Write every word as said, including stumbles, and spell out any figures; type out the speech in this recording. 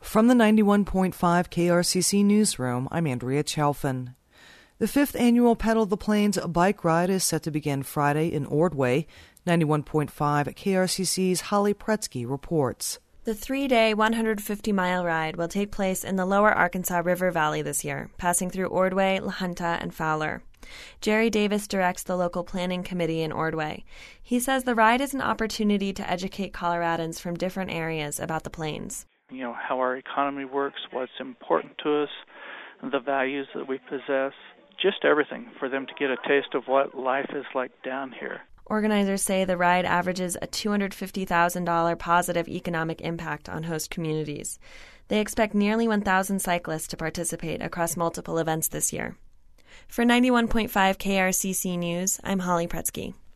From the ninety-one point five K R C C newsroom, I'm Andrea Chalfin. The fifth annual Pedal the Plains bike ride is set to begin Friday in Ordway. ninety-one point five K R C C's Holly Pretsky reports. The three-day, one hundred fifty mile ride will take place in the lower Arkansas River Valley this year, passing through Ordway, La Junta, and Fowler. Jerry Davis directs the local planning committee in Ordway. He says the ride is an opportunity to educate Coloradans from different areas about the plains. You know, how our economy works, what's important to us, the values that we possess, just everything for them to get a taste of what life is like down here. Organizers say the ride averages a two hundred fifty thousand dollars positive economic impact on host communities. They expect nearly one thousand cyclists to participate across multiple events this year. For ninety-one point five K R C C News, I'm Holly Pretsky.